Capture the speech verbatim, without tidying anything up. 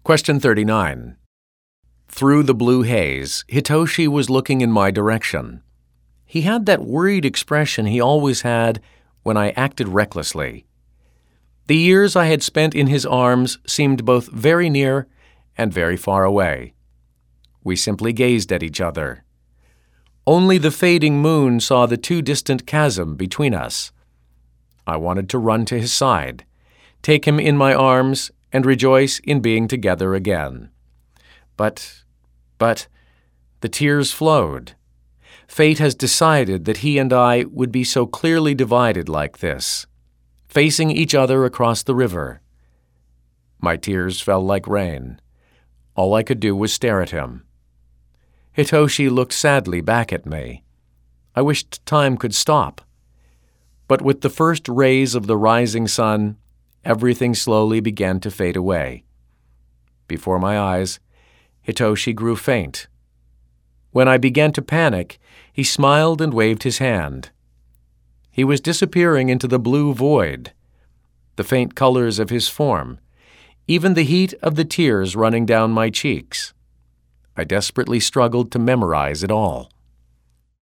Question thirty-nine. Through the blue haze, Hitoshi was looking in my direction. He had that worried expression he always had when I acted recklessly. The years I had spent in his arms seemed both very near and very far away. We simply gazed at each other. Only the fading moon saw the too distant chasm between us. I wanted to run to his side, take him in my arms, and rejoice in being together again. But, but, the tears flowed. Fate has decided that he and I would be so clearly divided like this, facing each other across the river. My tears fell like rain. All I could do was stare at him. Hitoshi looked sadly back at me. I wished time could stop. But with the first rays of the rising sun, everything slowly began to fade away. Before my eyes, Hitoshi grew faint. When I began to panic, he smiled and waved his hand. He was disappearing into the blue void, the faint colors of his form, even the heat of the tears running down my cheeks. I desperately struggled to memorize it all.